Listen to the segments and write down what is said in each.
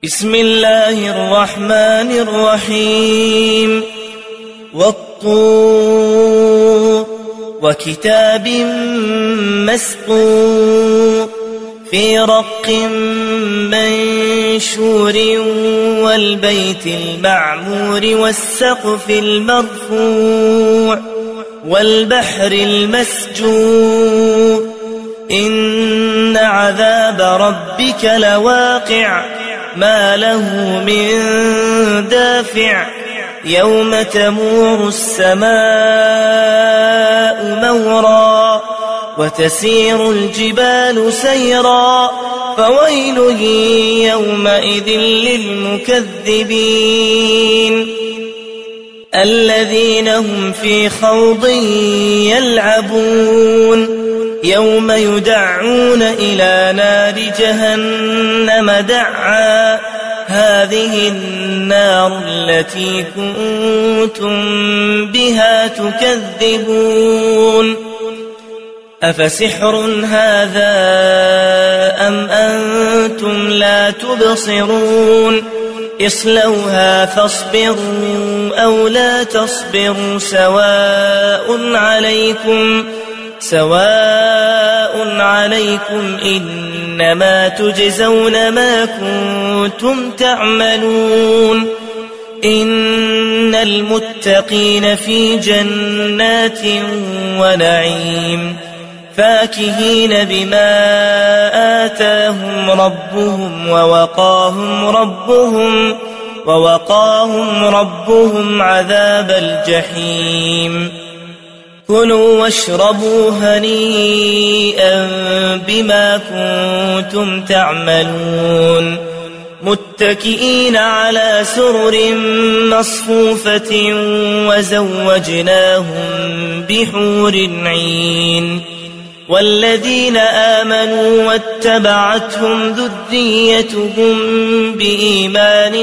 بسم الله الرحمن الرحيم والطور وكتاب مسطور في رق منشور والبيت المعمور والسقف المرفوع والبحر المسجور إن عذاب ربك لواقع ما له من دافع يوم تمور السماء مورا وتسير الجبال سيرا فويل يومئذ للمكذبين الذين هم في خوض يلعبون يوم يدعون إلى نار جهنم دعا هذه النار التي كنتم بها تكذبون أفسحر هذا أم أنتم لا تبصرون اصلوها فاصبروا أو لا تصبروا سواء عليكم إنما تجزون ما كنتم تعملون إن المتقين في جنات ونعيم فاكهين بما آتاهم ربهم ووقاهم ربهم عذاب الجحيم كلوا واشربوا هنيئا بما كنتم تعملون متكئين على سرر مصفوفة وزوجناهم بحور عين والذين آمنوا واتبعتهم ذريتهم بإيمان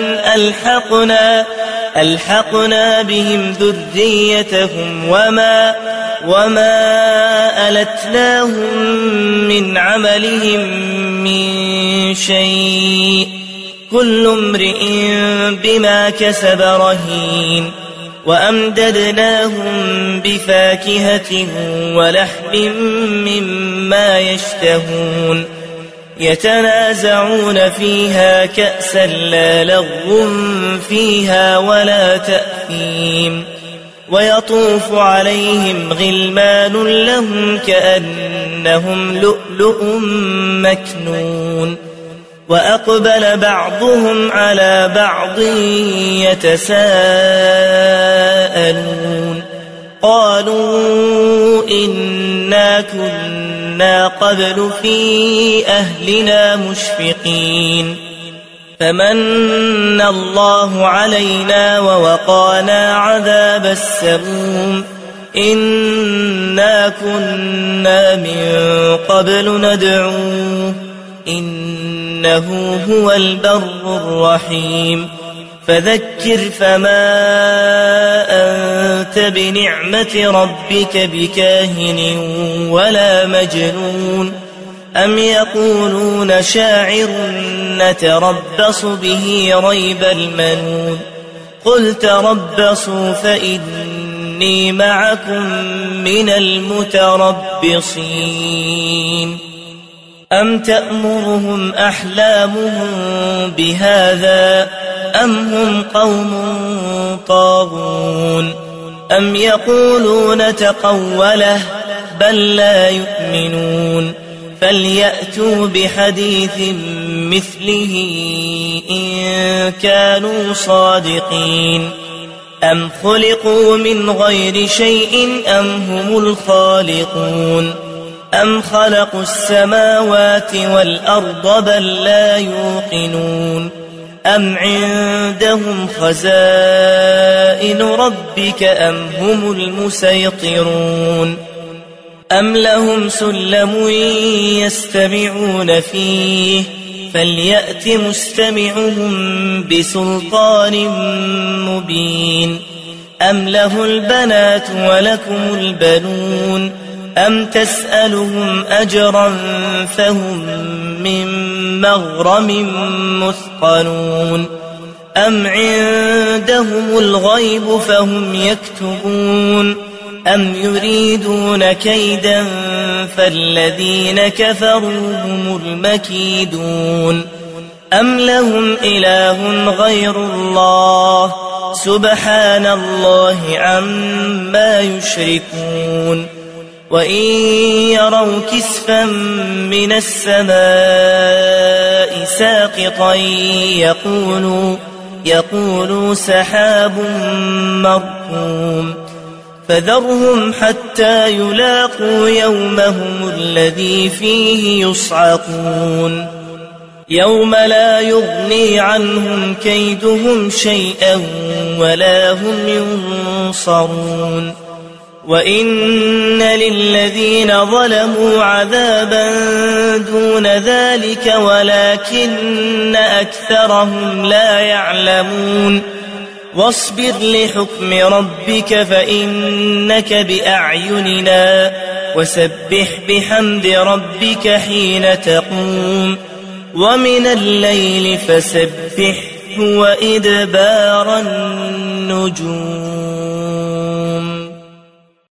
ألحقنا بهم ذريتهم وما ألتناهم من عملهم من شيء كل امرئ بما كسب رهين وأمددناهم بفاكهة ولحم مما يشتهون يتنازعون فيها كأسا لا لغو فيها ولا تأثيم ويطوف عليهم غلمان لهم كأنهم لؤلؤ مكنون وأقبل بعضهم على بعض يتساءلون قالوا إنا كنا قبل في أهلنا مشفقين فمن الله علينا ووقانا عذاب السموم إنا كنا من قبل ندعوه إنه هو البر الرحيم فذكر فما أنت بنعمة ربك بكاهن ولا مجنون أم يقولون شاعر نتربص به ريب المنون قل تربصوا فإني معكم من المتربصين أم تأمرهم أحلامهم بهذا أم هم قوم طاغون أم يقولون تقوله بل لا يؤمنون فليأتوا بحديث مثله إن كانوا صادقين أم خلقوا من غير شيء أم هم الخالقون أم خلقوا السماوات والأرض بل لا يوقنون أم عندهم خزائن ربك أم هم المسيطرون أم لهم سلم يستمعون فيه فليأت مستمعهم بسلطان مبين أم له البنات ولكم البنون أم تسألهم أجرا فهم من مغرم مثقلون أم عندهم الغيب فهم يكتبون أم يريدون كيدا فالذين كفروا هم المكيدون أم لهم إله غير الله سبحان الله عما يشركون وإن يروا كسفا من السماء ساقطا يقولوا سحاب مركوم فذرهم حتى يلاقوا يومهم الذي فيه يصعقون يوم لا يغني عنهم كيدهم شيئا ولا هم ينصرون وإن للذين ظلموا عذابا دون ذلك ولكن أكثرهم لا يعلمون واصبر لحكم ربك فإنك بأعيننا وسبح بحمد ربك حين تقوم ومن الليل فسبحه وإدبار النجوم